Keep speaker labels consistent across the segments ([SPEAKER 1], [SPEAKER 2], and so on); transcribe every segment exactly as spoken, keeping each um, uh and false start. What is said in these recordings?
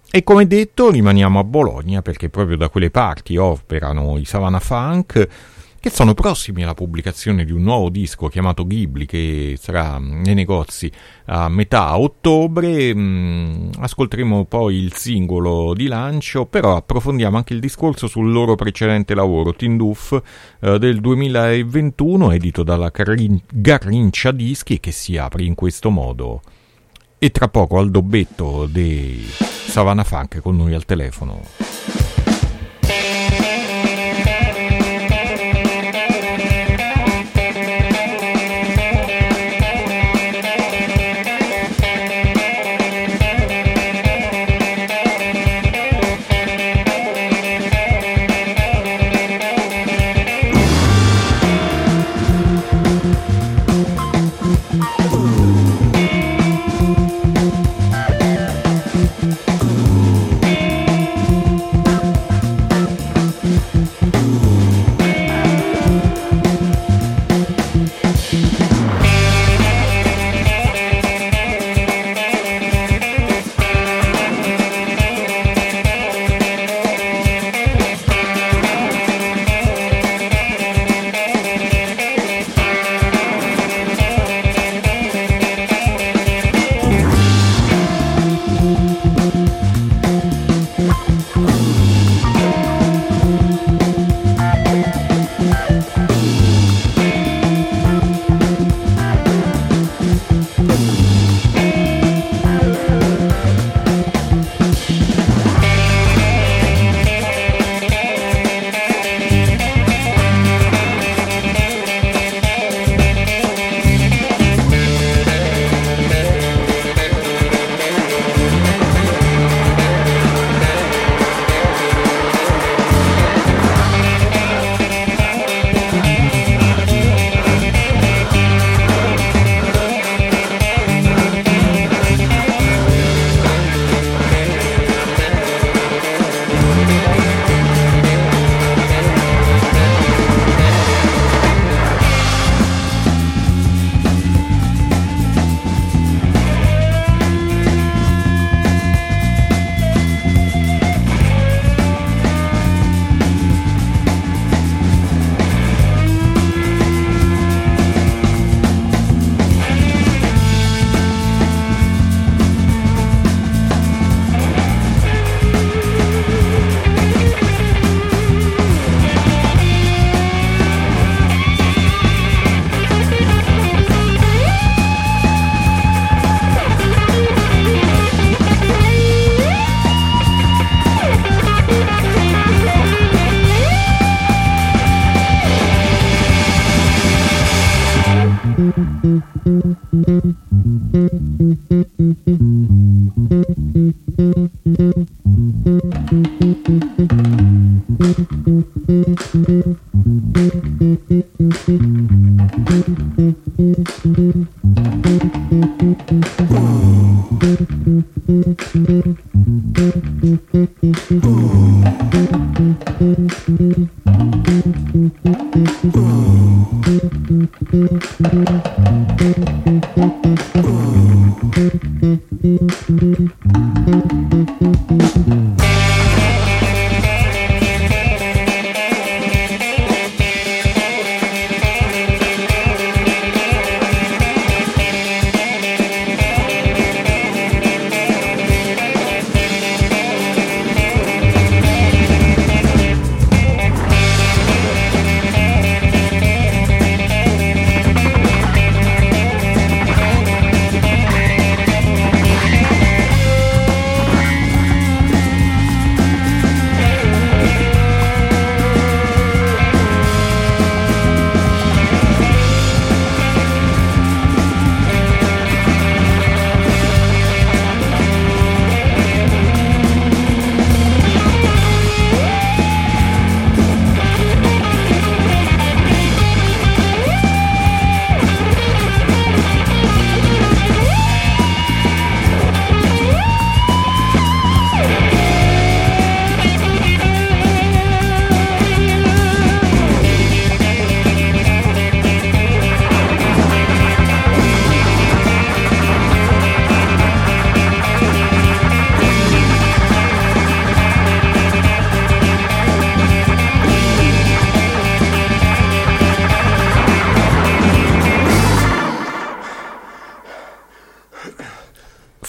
[SPEAKER 1] E come detto rimaniamo a Bologna perché proprio da quelle parti operano i Savannah Funk, che sono prossimi alla pubblicazione di un nuovo disco chiamato Ghibli, che sarà nei negozi a metà ottobre. Mm, ascolteremo poi il singolo di lancio, però approfondiamo anche il discorso sul loro precedente lavoro, Tindouf, eh, del duemilaventuno, edito dalla Garrin- Garrincia Dischi, che si apre in questo modo. E tra poco al dobbetto dei Savannah Funk con noi al telefono.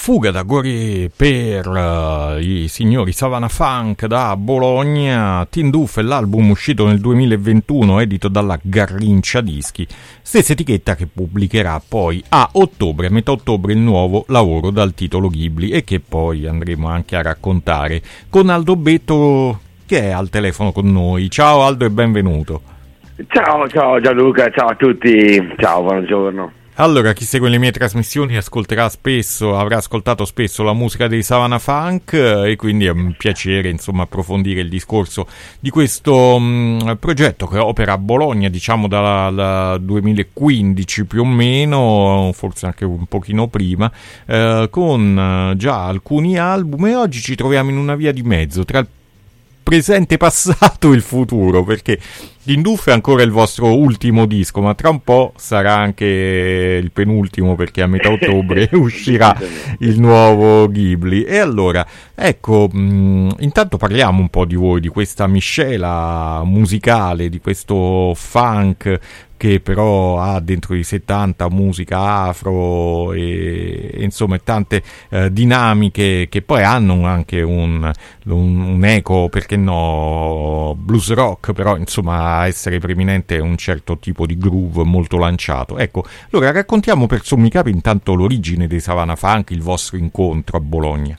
[SPEAKER 1] Fuga da Gorée per uh, i signori Savannah Funk da Bologna. Tindouf è l'album uscito nel duemilaventuno, edito dalla Garrincia Dischi, stessa etichetta che pubblicherà poi a ottobre, a metà ottobre, il nuovo lavoro dal titolo Ghibli, e che poi andremo anche a raccontare con Aldo Betto, che è al telefono con noi. Ciao Aldo e benvenuto.
[SPEAKER 2] Ciao, ciao Gianluca, ciao a tutti, ciao, buongiorno.
[SPEAKER 1] Allora, chi segue le mie trasmissioni ascolterà spesso, avrà ascoltato spesso la musica dei Savannah Funk, e quindi è un piacere, insomma, approfondire il discorso di questo mh, progetto che opera a Bologna, diciamo dal, dal duemilaquindici più o meno, forse anche un pochino prima, eh, con già alcuni album, e oggi ci troviamo in una via di mezzo tra il presente, passato e il futuro, perché Tindouf è ancora il vostro ultimo disco, ma tra un po' sarà anche il penultimo, perché a metà ottobre uscirà il nuovo Ghibli. E allora, ecco, mh, intanto parliamo un po' di voi, di questa miscela musicale, di questo funk che però ha dentro i settanta musica afro e, e insomma tante eh, dinamiche che poi hanno anche un, un, un eco, perché no, blues rock, però insomma essere preeminente un certo tipo di groove molto lanciato. Ecco, allora raccontiamo per sommi capi intanto l'origine dei Savannah Funk, il vostro incontro a Bologna.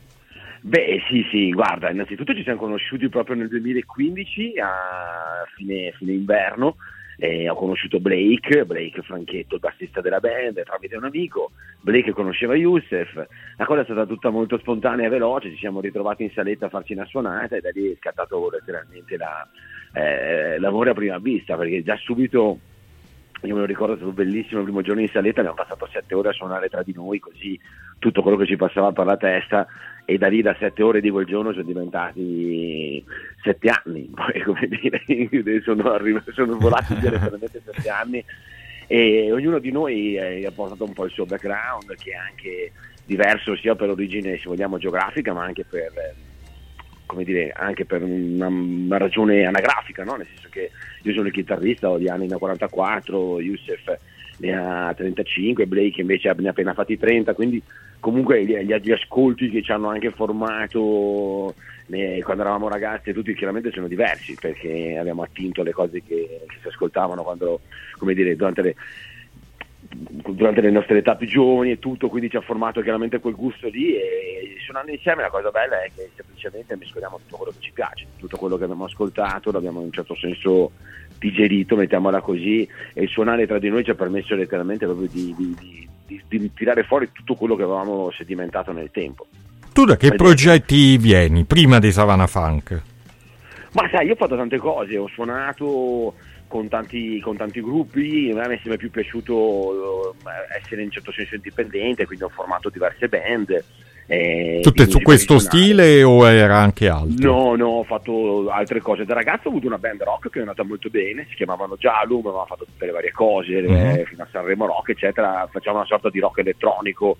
[SPEAKER 2] Beh sì sì, guarda, innanzitutto ci siamo conosciuti proprio nel duemilaquindici a fine, fine inverno. Eh, ho conosciuto Blake, Blake Franchetto, il bassista della band, tramite un amico. Blake conosceva Youssef, la cosa è stata tutta molto spontanea e veloce, ci siamo ritrovati in saletta a farci una suonata e da lì è scattato letteralmente la, eh, l'amore a prima vista, perché già subito, io me lo ricordo, è stato bellissimo il primo giorno in saletta, abbiamo passato sette ore a suonare tra di noi, così tutto quello che ci passava per la testa, e da lì, da sette ore di quel giorno, sono diventati sette anni, poi come dire, sono, arri- sono volati direttamente sette anni, e ognuno di noi eh, ha portato un po' il suo background, che è anche diverso sia per origine, se vogliamo, geografica, ma anche per, eh, come dire, anche per una, una ragione anagrafica, no? Nel senso che io sono il chitarrista, ho gli anni da quarantaquattro, Youssef ne ha trentacinque, Blake invece ne ha appena fatti trenta, quindi comunque gli, gli ascolti che ci hanno anche formato eh, quando eravamo ragazzi, tutti chiaramente sono diversi, perché abbiamo attinto le cose che, che si ascoltavano quando, come dire, durante le, durante le nostre età più giovani e tutto, quindi ci ha formato chiaramente quel gusto lì, e suonando insieme la cosa bella è che semplicemente mescoliamo tutto quello che ci piace, tutto quello che abbiamo ascoltato l'abbiamo in un certo senso digerito, mettiamola così, e il suonare tra di noi ci ha permesso letteralmente proprio di, di, di, di, di tirare fuori tutto quello che avevamo sedimentato nel tempo. Tu da che progetti vieni prima dei Savannah Funk? Ma sai, io ho fatto tante cose, ho suonato con tanti, con tanti gruppi, a me è sempre più piaciuto essere in un certo senso indipendente, quindi ho formato diverse band. Eh, Tutte su questo stile o era anche altro? No, no, ho fatto altre cose. Da ragazzo ho avuto una band rock che è andata molto bene, si chiamavano Jalum, avevamo fatto tutte le varie cose, mm-hmm. eh, fino a Sanremo Rock, eccetera. Facciamo una sorta di rock elettronico,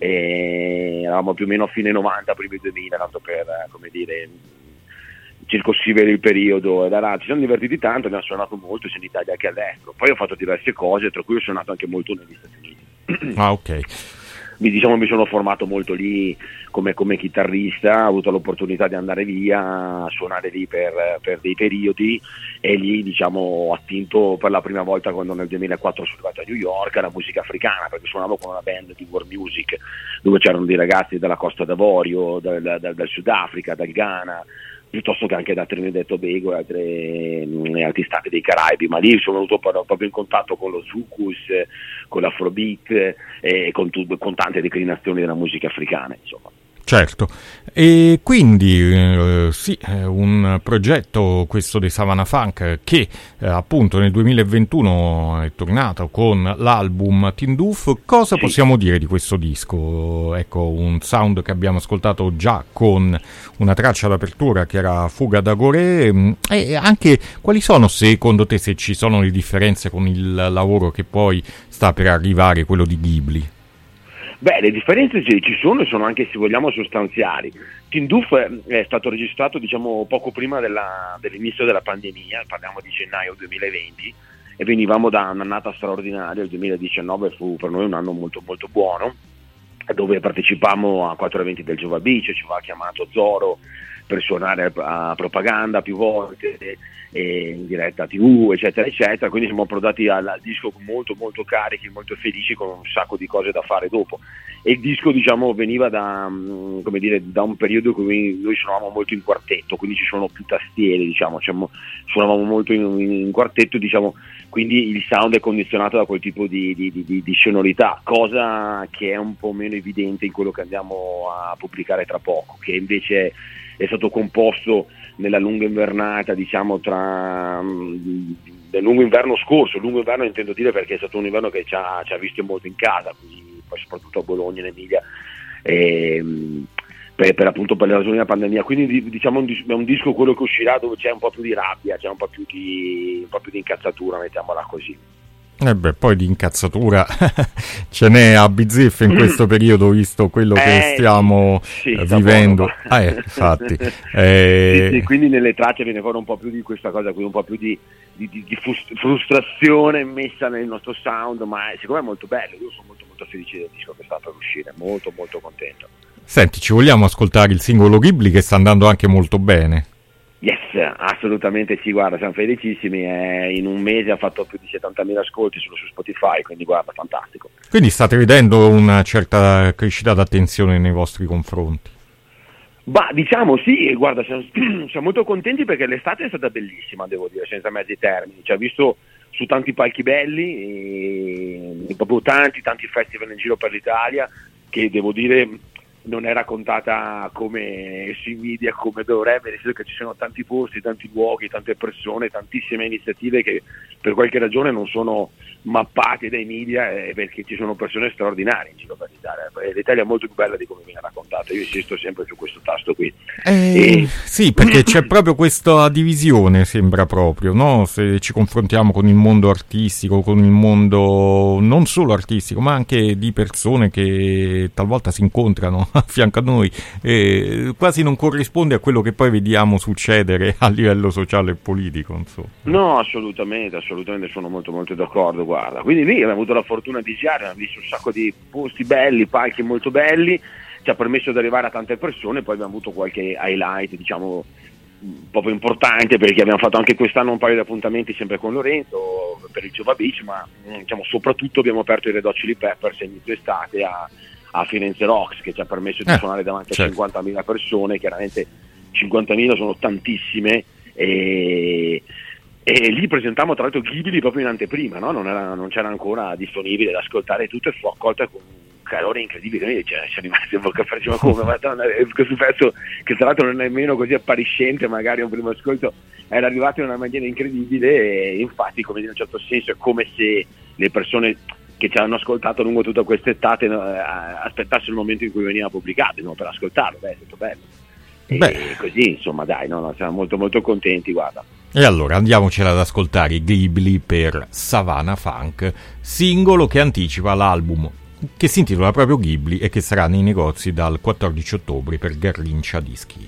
[SPEAKER 2] eh, eravamo più o meno a fine novanta, primi duemila, tanto per, come dire, circoscrivere il periodo, e da là ci siamo divertiti tanto, abbiamo suonato molto sia in Italia che all'estero. Poi ho fatto diverse cose, tra cui ho suonato anche molto negli Stati Uniti. Ah, ok. Mi, diciamo, mi sono formato molto lì come, come chitarrista, ho avuto l'opportunità di andare via a suonare lì per, per dei periodi, e lì, diciamo, ho attinto per la prima volta, quando nel duemilaquattro sono arrivato a New York, alla musica africana, perché suonavo con una band di world music dove c'erano dei ragazzi dalla Costa d'Avorio, dal, dal, dal Sudafrica, dal Ghana, piuttosto che anche da Trinidad e Tobago e, altre, e altri stati dei Caraibi, ma lì sono venuto proprio in contatto con lo Zukus, con l'Afrobeat e con, con tante declinazioni della musica africana, insomma. Certo, e quindi eh, sì, un progetto questo dei Savannah Funk che eh, appunto nel duemilaventuno è tornato con l'album Tindouf. Cosa sì. possiamo dire di questo disco? Ecco, un sound che abbiamo ascoltato già con una traccia d'apertura che era Fuga da Gorée, e anche quali sono, secondo te, se ci sono le differenze con il lavoro che poi sta per arrivare, quello di Ghibli? Beh, le differenze ci sono e sono anche, se vogliamo, sostanziali. Tindouf è stato registrato, diciamo, poco prima della, dell'inizio della pandemia, parliamo di gennaio duemilaventi, e venivamo da un'annata straordinaria. Il duemiladiciannove fu per noi un anno molto molto buono, dove partecipammo a quattro eventi del Jova Beach, ci aveva chiamato Zoro per suonare a propaganda più volte, e in diretta tivù, eccetera eccetera, quindi siamo approdati al, al disco molto molto carichi, molto felici, con un sacco di cose da fare dopo. E il disco, diciamo, veniva da, come dire, da un periodo in cui noi suonavamo molto in quartetto, quindi ci sono più tastiere, diciamo, diciamo suonavamo molto in, in quartetto, diciamo, quindi il sound è condizionato da quel tipo di, di, di, di sonorità, cosa che è un po' meno evidente in quello che andiamo a pubblicare tra poco, che invece è stato composto nella lunga invernata, diciamo, tra nel lungo inverno scorso. Lungo inverno intendo dire perché è stato un inverno che ci ha, ci ha visto molto in casa, quindi poi soprattutto a Bologna, in Emilia, e, per, per appunto per le ragioni della pandemia. Quindi diciamo è un disco quello che uscirà dove c'è un po' più di rabbia, c'è un po' più di un po' più di incazzatura, mettiamola così.
[SPEAKER 1] E eh beh, poi di incazzatura ce n'è a bizzeffe in questo periodo, visto quello eh, che stiamo sì, eh, vivendo. Ah, eh, infatti. eh...
[SPEAKER 2] Sì, sì, quindi nelle tracce viene fuori un po' più di questa cosa qui, un po' più di, di, di, di frustrazione messa nel nostro sound, ma secondo me è molto bello. Io sono molto molto felice del disco che sta per uscire, molto molto contento.
[SPEAKER 1] Senti, ci vogliamo ascoltare il singolo Ghibli, che sta andando anche molto bene?
[SPEAKER 2] Yes, assolutamente sì, guarda, siamo felicissimi, eh, in un mese ha fatto più di settantamila ascolti solo su Spotify, quindi guarda, fantastico.
[SPEAKER 1] Quindi state vedendo una certa crescita d'attenzione nei vostri confronti?
[SPEAKER 2] Bah, diciamo sì, guarda, siamo, siamo molto contenti perché l'estate è stata bellissima, devo dire, senza mezzi termini, ci ha visto su tanti palchi belli, e proprio tanti, tanti festival in giro per l'Italia, che devo dire non è raccontata come si media, come dovrebbe, nel senso che ci sono tanti posti, tanti luoghi, tante persone, tantissime iniziative che per qualche ragione non sono mappate dai media, eh, perché ci sono persone straordinarie in giro per l'Italia. L'Italia è molto più bella di come viene raccontata, io insisto sempre su questo tasto qui.
[SPEAKER 1] Eh, e... Sì, perché c'è proprio questa divisione, sembra proprio, no? Se ci confrontiamo con il mondo artistico, con il mondo non solo artistico, ma anche di persone che talvolta si incontrano a fianco a noi, eh, quasi non corrisponde a quello che poi vediamo succedere a livello sociale e politico, insomma.
[SPEAKER 2] No, assolutamente, assolutamente, sono molto molto d'accordo, guarda. Quindi lì abbiamo avuto la fortuna di girare, abbiamo visto un sacco di posti belli, palchi molto belli, ci ha permesso di arrivare a tante persone, poi abbiamo avuto qualche highlight, diciamo, proprio importante, perché abbiamo fatto anche quest'anno un paio di appuntamenti sempre con Lorenzo per il Jova Beach, ma diciamo soprattutto abbiamo aperto i Red Hot Chili Peppers a inizio estate a a Firenze Rocks, che ci ha permesso di eh, suonare davanti certo. a cinquantamila persone. Chiaramente cinquantamila sono tantissime, e, e lì presentammo tra l'altro Ghibli proprio in anteprima, no? non, era, non c'era ancora disponibile da ascoltare tutto, e fu accolta con un calore incredibile. Noi cioè, siamo rimasti in bocca aperta, ma come? Madonna, questo pezzo, che tra l'altro non è nemmeno così appariscente, magari un primo ascolto, era arrivato in una maniera incredibile, e infatti, come in un certo senso, è come se le persone che ci hanno ascoltato lungo tutta quest'estate, no, aspettassero il momento in cui veniva pubblicato, no, per ascoltarlo. Beh, è tutto bello. E Beh. così, insomma, dai, no, no, siamo molto molto contenti, guarda.
[SPEAKER 1] E allora andiamocela ad ascoltare Ghibli per Savannah Funk, singolo che anticipa l'album che si intitola proprio Ghibli e che sarà nei negozi dal quattordici ottobre per Garrincia Dischi.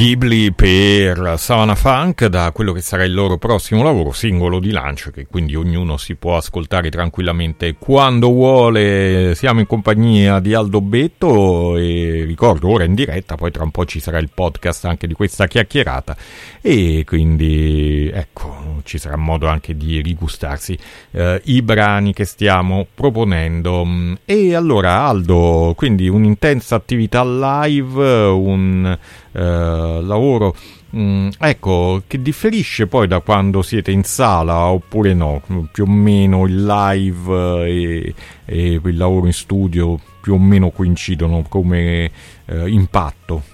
[SPEAKER 1] Ghibli per Savannah Funk, da quello che sarà il loro prossimo lavoro, singolo di lancio, che quindi ognuno si può ascoltare tranquillamente quando vuole. Siamo in compagnia di Aldo Betto e ricordo ora in diretta, poi tra un po' ci sarà il podcast anche di questa chiacchierata e quindi ecco, ci sarà modo anche di rigustarsi eh, i brani che stiamo proponendo. E allora Aldo, quindi un'intensa attività live, un Uh, lavoro mm, ecco, che differisce poi da quando siete in sala oppure no, più o meno il live e, e il lavoro in studio più o meno coincidono come uh, impatto?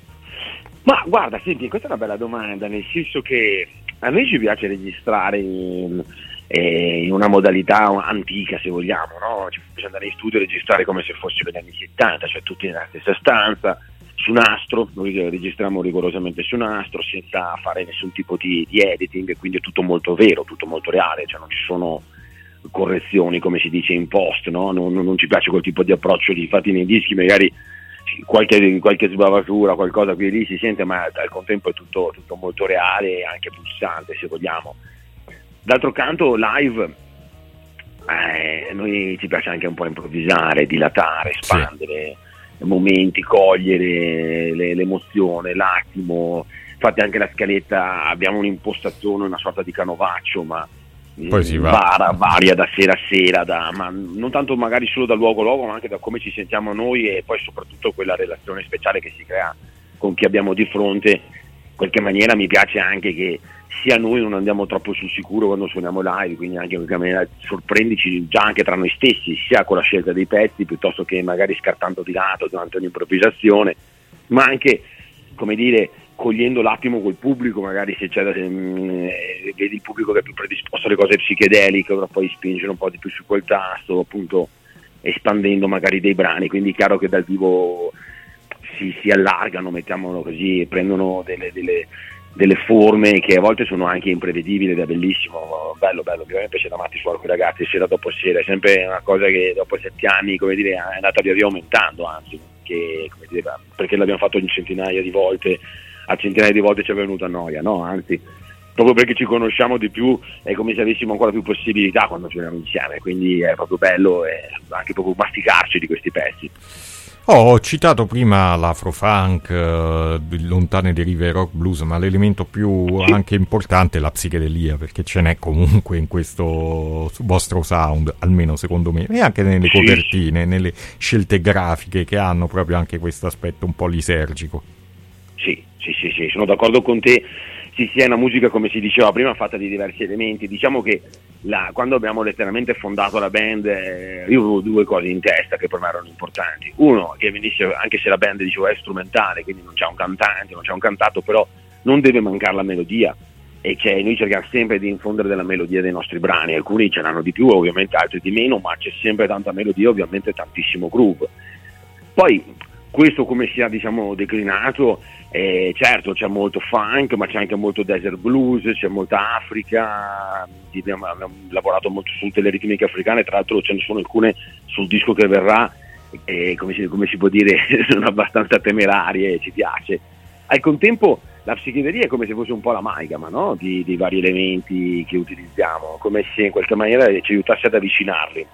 [SPEAKER 2] Ma guarda, senti, questa è una bella domanda, nel senso che a noi ci piace registrare in, in una modalità antica, se vogliamo, no? Ci piace andare in studio e registrare come se fossero gli anni settanta, cioè tutti nella stessa stanza, su nastro, noi registriamo rigorosamente su nastro senza fare nessun tipo di, di editing, quindi è tutto molto vero, tutto molto reale, cioè non ci sono correzioni come si dice in post, no? non, non, non ci piace quel tipo di approccio lì. Infatti nei dischi magari qualche, qualche sbavatura, qualcosa qui e lì si sente, ma al contempo è tutto, tutto molto reale e anche pulsante, se vogliamo. D'altro canto live eh, noi ci piace anche un po' improvvisare, dilatare, espandere, sì, momenti, cogliere le, l'emozione, l'attimo. Infatti anche la scaletta abbiamo un'impostazione, una sorta di canovaccio, ma
[SPEAKER 1] poi si va.
[SPEAKER 2] Vara, varia da sera a sera, da, ma non tanto magari solo da luogo a luogo, ma anche da come ci sentiamo noi e poi soprattutto quella relazione speciale che si crea con chi abbiamo di fronte. In qualche maniera mi piace anche che sia noi non andiamo troppo sul sicuro quando suoniamo live, quindi anche in qualche maniera sorprendici già anche tra noi stessi, sia con la scelta dei pezzi piuttosto che magari scartando di lato durante un'improvvisazione, ma anche, come dire, cogliendo l'attimo col pubblico, magari se c'è eh, vedi il pubblico che è più predisposto alle cose psichedeliche, ora poi spingere un po' di più su quel tasto, appunto espandendo magari dei brani, quindi è chiaro che dal vivo si, si allargano, mettiamolo così, prendono delle, delle delle forme che a volte sono anche imprevedibili ed è bellissimo, bello bello, ovviamente c'è da matti fuori con i ragazzi sera dopo sera, è sempre una cosa che dopo sette anni, come dire, è andata via via aumentando, anzi, che, come dire, perché l'abbiamo fatto in centinaia di volte, a centinaia di volte ci è venuta noia, no, anzi, proprio perché ci conosciamo di più è come se avessimo ancora più possibilità quando suoniamo insieme, quindi è proprio bello e anche proprio masticarci di questi pezzi.
[SPEAKER 1] Oh, ho citato prima l'afrofunk, eh, lontane derive rock blues, ma l'elemento più sì. anche importante è la psichedelia, perché ce n'è comunque in questo vostro sound, almeno secondo me, e anche nelle sì. copertine, nelle scelte grafiche che hanno proprio anche questo aspetto un po' lisergico.
[SPEAKER 2] Sì, sì, sì, sì, sono d'accordo con te. Sì, sì, è una musica, come si diceva prima, fatta di diversi elementi. Diciamo che la, quando abbiamo letteralmente fondato la band, eh, io avevo due cose in testa che per me erano importanti. Uno, che venisse, anche se la band dicevo è strumentale, quindi non c'è un cantante, non c'è un cantato, però non deve mancare la melodia. E c'è, noi cerchiamo sempre di infondere della melodia dei nostri brani. Alcuni ce l'hanno di più, ovviamente altri di meno, ma c'è sempre tanta melodia, ovviamente tantissimo groove. Poi questo come sia, diciamo, declinato, eh, certo c'è molto funk, ma c'è anche molto desert blues, c'è molta Africa, abbiamo, abbiamo lavorato molto su tutte le ritmiche africane, tra l'altro ce ne sono alcune sul disco che verrà, eh, come, si, come si può dire, sono abbastanza temerarie e ci piace. Al contempo la psichedelia è come se fosse un po' l'amalgama, no? di, di vari elementi che utilizziamo, come se in qualche maniera ci aiutasse ad avvicinarli.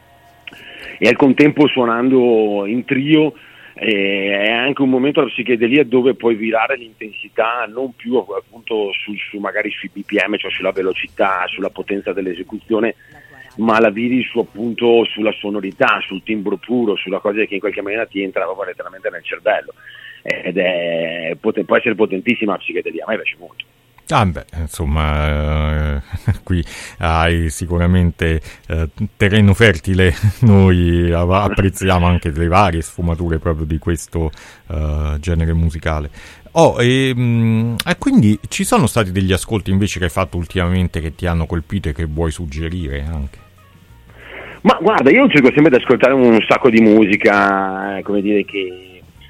[SPEAKER 2] E al contempo suonando in trio, Eh, è anche un momento la psichedelia dove puoi virare l'intensità non più appunto su, su magari sui B P M, cioè sulla velocità, sulla potenza dell'esecuzione, ma la viri su appunto sulla sonorità, sul timbro puro, sulla cosa che in qualche maniera ti entra proprio letteralmente nel cervello, ed è poten- può essere potentissima la psichedelia, a me piace molto.
[SPEAKER 1] Ah beh, insomma, eh, qui hai sicuramente eh, terreno fertile, noi apprezziamo anche le varie sfumature proprio di questo uh, genere musicale. Oh, e, mh, e quindi ci sono stati degli ascolti invece che hai fatto ultimamente che ti hanno colpito e che vuoi suggerire anche?
[SPEAKER 2] Ma guarda, io cerco sempre di ascoltare un sacco di musica, eh, come dire che...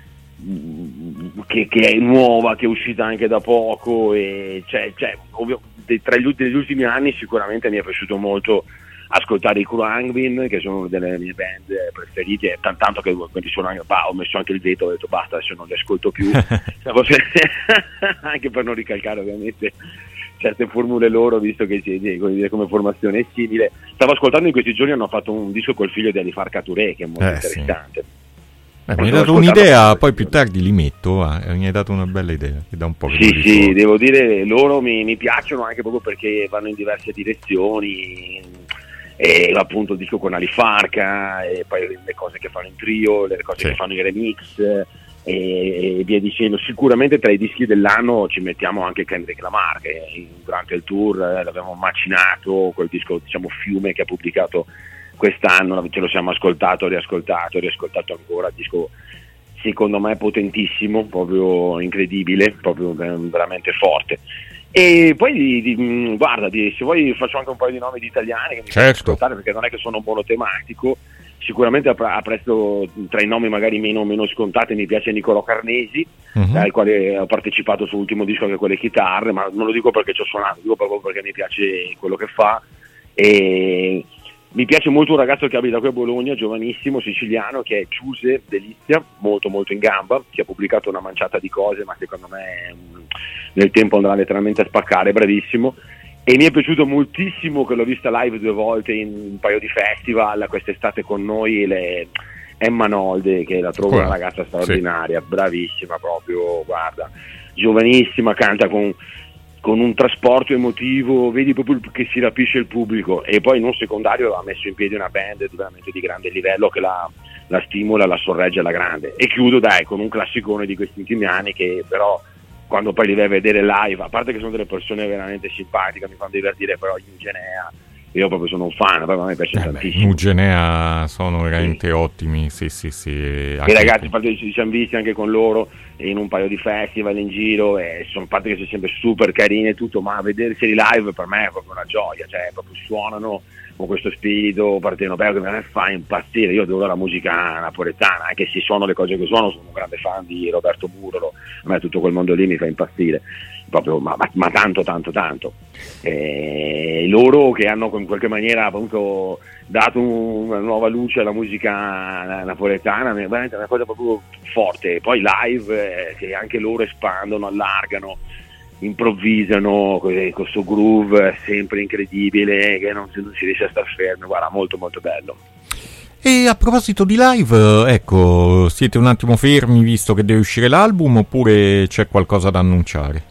[SPEAKER 2] Che, che è nuova, che è uscita anche da poco, e cioè, cioè, ovvio, tra gli, degli ultimi anni sicuramente mi è piaciuto molto ascoltare i Khruangbin, che sono una delle mie band preferite, t- tanto che quando suono anche, bah, ho messo anche il veto, ho detto basta, adesso non li ascolto più, anche per non ricalcare ovviamente certe formule loro, visto che come formazione è simile. Stavo ascoltando in questi giorni, hanno fatto un disco col figlio di Alifar Touré, che è molto eh, interessante. Sì.
[SPEAKER 1] Eh, mi hai dato un'idea, poi più tardi li metto, eh, mi hai dato una bella idea, che dà un po'
[SPEAKER 2] sì, sì, fuori. Devo dire, loro mi, mi piacciono anche proprio perché vanno in diverse direzioni, e appunto il disco con Ali Farka, e poi le cose che fanno in trio, le cose sì. che fanno i remix, e, e via dicendo. Sicuramente tra i dischi dell'anno ci mettiamo anche Kendrick Lamar, che durante il tour eh, l'abbiamo macinato, quel disco diciamo Fiume che ha pubblicato quest'anno, ce lo siamo ascoltato, riascoltato, riascoltato ancora, disco secondo me potentissimo, proprio incredibile, proprio veramente forte. E poi di, di, guarda, di, se vuoi faccio anche un paio di nomi di italiani che mi
[SPEAKER 1] certo.
[SPEAKER 2] ascoltare, perché non è che sono monotematico. Sicuramente apprezzo tra i nomi magari meno, meno scontati, mi piace Nicolò Carnesi, uh-huh. al quale ho partecipato sull'ultimo disco anche con le chitarre, ma non lo dico perché ci ho suonato, dico proprio perché mi piace quello che fa. E mi piace molto un ragazzo che abita qui a Bologna, giovanissimo, siciliano, che è Giuse Delizia, molto molto in gamba, che ha pubblicato una manciata di cose, ma secondo me nel tempo andrà letteralmente a spaccare, bravissimo. E mi è piaciuto moltissimo, che l'ho vista live due volte in un paio di festival quest'estate con noi, le Emma Nolde, che la trovo una ragazza straordinaria, sì. bravissima proprio, guarda, giovanissima, canta con... con un trasporto emotivo, vedi proprio che si rapisce il pubblico. E poi in un secondario ha messo in piedi una band veramente di grande livello che la, la stimola, la sorregge alla grande. E chiudo dai con un classicone di questi ultimi anni, che però quando poi li vai a vedere live, a parte che sono delle persone veramente simpatiche, mi fanno divertire, però gli Eugenea, io proprio sono un fan, proprio a me piace eh tantissimo.
[SPEAKER 1] I Eugenea sono veramente sì. ottimi, sì sì sì.
[SPEAKER 2] E ragazzi, infatti ci siamo visti anche con loro in un paio di festival in giro, e sono parte che sono sempre super carine e tutto, ma vedersi live per me è proprio una gioia, cioè proprio suonano con questo spirito partenopeo che mi fa impazzire. Io adoro la musica napoletana, anche se suono le cose che suono, sono un grande fan di Roberto Burolo, a me tutto quel mondo lì mi fa impazzire proprio, ma, ma, ma tanto tanto tanto. E loro che hanno in qualche maniera appunto dato una nuova luce alla musica napoletana, è veramente una cosa proprio forte. Poi live eh, che anche loro espandono, allargano, improvvisano con questo groove sempre incredibile, che non, non si riesce a star fermi, guarda, molto molto bello.
[SPEAKER 1] E a proposito di live, ecco, siete un attimo fermi visto che deve uscire l'album, oppure c'è qualcosa da annunciare?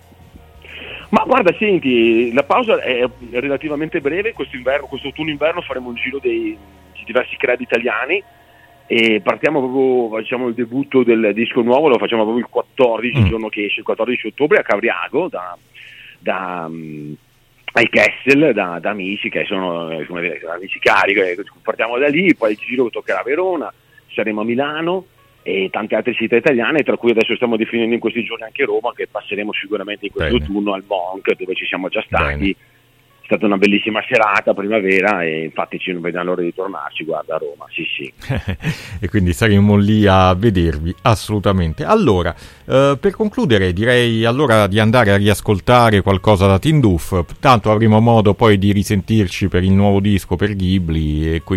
[SPEAKER 2] Ma guarda, senti, la pausa è relativamente breve, questo inverno, questo autunno-inverno faremo un giro dei, di diversi club italiani, e partiamo proprio, facciamo il debutto del disco nuovo, lo facciamo proprio il quattordici, il mm. giorno che esce, il quattordici ottobre a Cavriago, da, da um, ai Kessel, da, da amici che sono, come dire, amici cari, partiamo da lì, poi il giro toccherà a Verona, saremo a Milano e tante altre città italiane, tra cui adesso stiamo definendo in questi giorni anche Roma, che passeremo sicuramente in questo Bene. autunno al Monk, dove ci siamo già stati. Bene. È stata una bellissima serata primavera, e infatti ci non vediamo l'ora di tornarci, guarda, a Roma, sì sì.
[SPEAKER 1] E quindi saremo lì a vedervi, assolutamente. Allora, eh, per concludere direi allora di andare a riascoltare qualcosa da Tindouf, tanto avremo modo poi di risentirci per il nuovo disco per Ghibli, e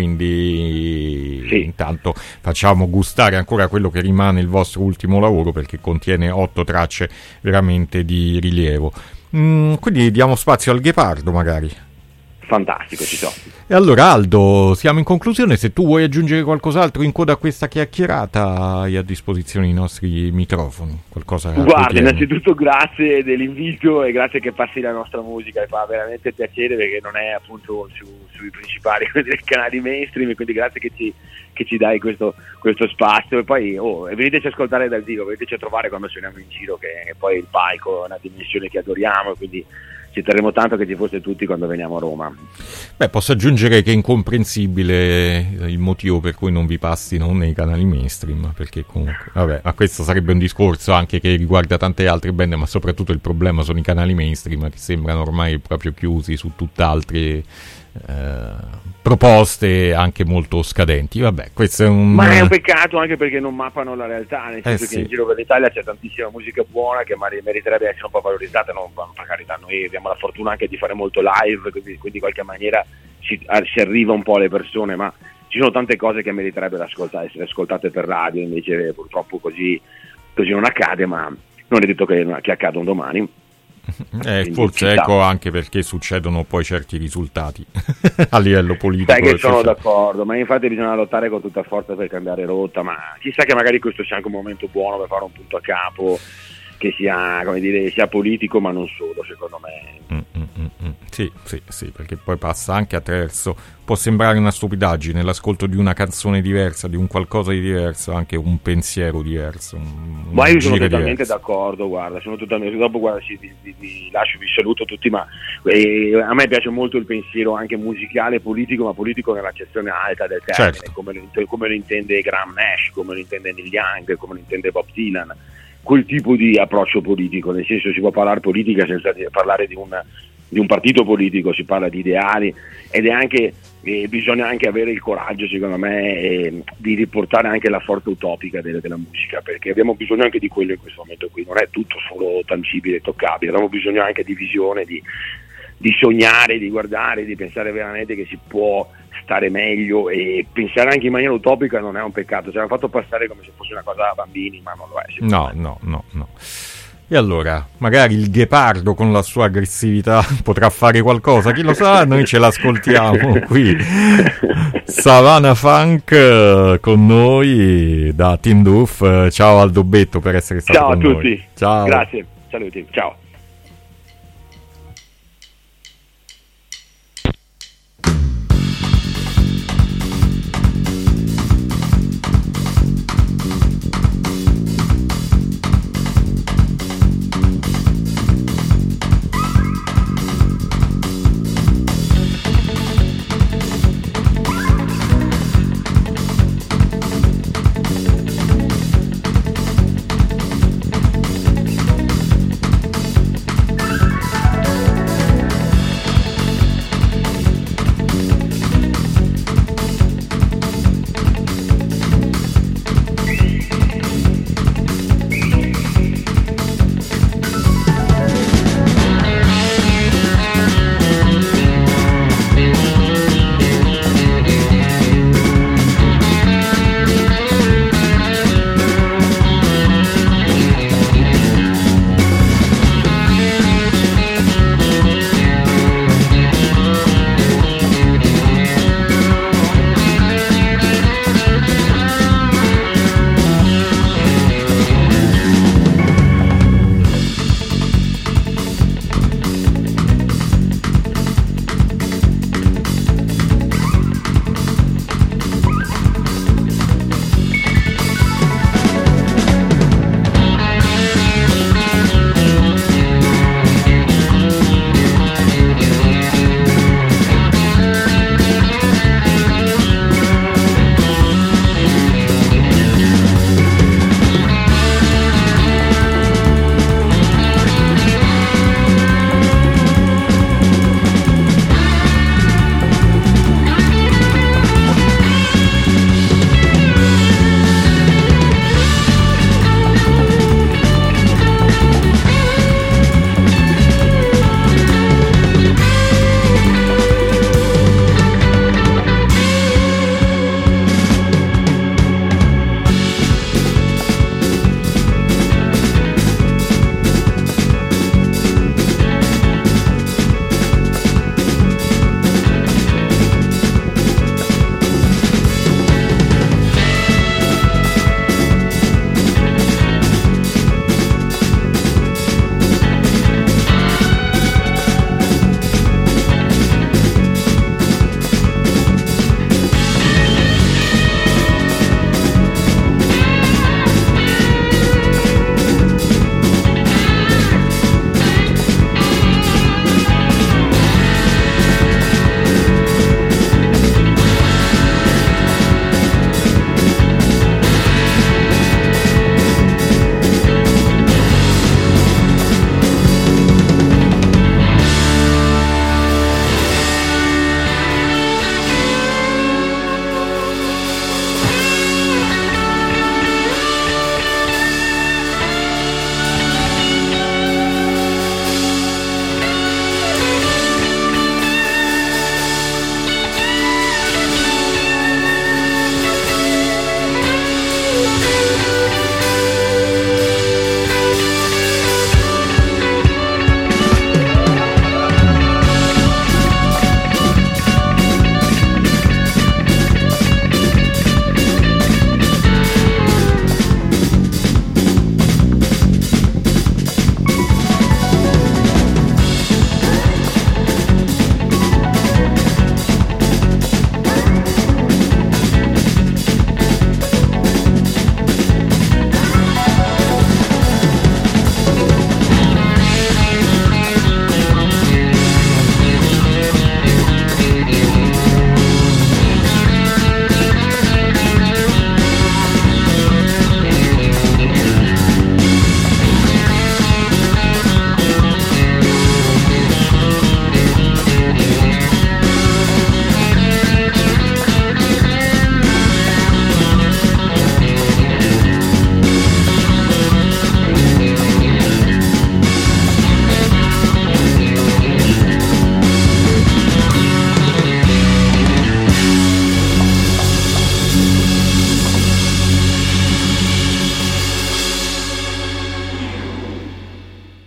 [SPEAKER 1] quindi sì. intanto facciamo gustare ancora quello che rimane il vostro ultimo lavoro, perché contiene otto tracce veramente di rilievo. Mm, quindi diamo spazio al Ghepardo magari.
[SPEAKER 2] Fantastico, ci sono.
[SPEAKER 1] E allora Aldo, siamo in conclusione, se tu vuoi aggiungere qualcos'altro in coda a questa chiacchierata hai a disposizione i nostri microfoni. Qualcosa
[SPEAKER 2] Guarda, innanzitutto grazie dell'invito e grazie che passi la nostra musica, fa veramente piacere perché non è appunto su, sui principali canali mainstream, quindi grazie che ci, che ci dai questo, questo spazio. E poi oh, veniteci a ascoltare dal vivo, veniteci a trovare quando suoniamo in giro, che poi il palco è una dimensione che adoriamo, quindi ci terremo tanto che ci foste tutti quando veniamo a Roma.
[SPEAKER 1] Beh, posso aggiungere che è incomprensibile il motivo per cui non vi passino nei canali mainstream, perché comunque, vabbè, ma questo sarebbe un discorso anche che riguarda tante altre band, ma soprattutto il problema sono i canali mainstream che sembrano ormai proprio chiusi su tutt'altre eh, proposte anche molto scadenti. Vabbè, questo è un...
[SPEAKER 2] Ma è un peccato anche perché non mappano la realtà, nel senso
[SPEAKER 1] eh
[SPEAKER 2] che
[SPEAKER 1] sì.
[SPEAKER 2] in giro per l'Italia c'è tantissima musica buona che meriterebbe essere un po' valorizzata, non per carità, noi abbiamo la fortuna anche di fare molto live, quindi, quindi in qualche maniera si, si arriva un po' alle persone, ma ci sono tante cose che meriterebbero essere ascoltate per radio, invece purtroppo così, così non accade, ma non è detto che, che accada un domani.
[SPEAKER 1] Eh, forse ecco anche perché succedono poi certi risultati a livello politico.
[SPEAKER 2] Sai che sono d'accordo, ma infatti bisogna lottare con tutta forza per cambiare rotta, ma chissà che magari questo sia anche un momento buono per fare un punto a capo che sia, come dire, sia politico ma non solo, secondo me.
[SPEAKER 1] Mm, mm, mm. Sì, sì, sì, perché poi passa anche attraverso, può sembrare una stupidaggine, l'ascolto di una canzone diversa, di un qualcosa di diverso, anche un pensiero diverso. Un,
[SPEAKER 2] ma io
[SPEAKER 1] un
[SPEAKER 2] sono totalmente
[SPEAKER 1] diverso.
[SPEAKER 2] d'accordo, guarda, sono totalmente, dopo guarda, sì, vi, vi, vi lascio, vi saluto tutti, ma eh, a me piace molto il pensiero anche musicale e politico, ma politico nell'accezione alta del termine,
[SPEAKER 1] Certo.
[SPEAKER 2] come, lo, come lo intende Graham Nash, come lo intende Neil Young, come lo intende Bob Dylan, quel tipo di approccio politico, nel senso si può parlare politica senza parlare di un, di un partito politico, si parla di ideali ed è anche, eh, bisogna anche avere il coraggio, secondo me, eh, di riportare anche la forza utopica delle, della musica, perché abbiamo bisogno anche di quello in questo momento qui, non è tutto solo tangibile e toccabile, abbiamo bisogno anche di visione, di, di sognare, di guardare, di pensare veramente che si può stare meglio, e pensare anche in maniera utopica non è un peccato, ci hanno fatto passare come se fosse una cosa da bambini, ma non lo è.
[SPEAKER 1] No, no, no, no. E allora, magari il ghepardo con la sua aggressività potrà fare qualcosa, chi lo sa, noi ce l'ascoltiamo qui. Savannah Funk con noi da Team Duff. Ciao Aldo Betto per essere stato
[SPEAKER 2] ciao
[SPEAKER 1] con
[SPEAKER 2] noi. Ciao a tutti,
[SPEAKER 1] ciao.
[SPEAKER 2] Grazie, saluti, ciao.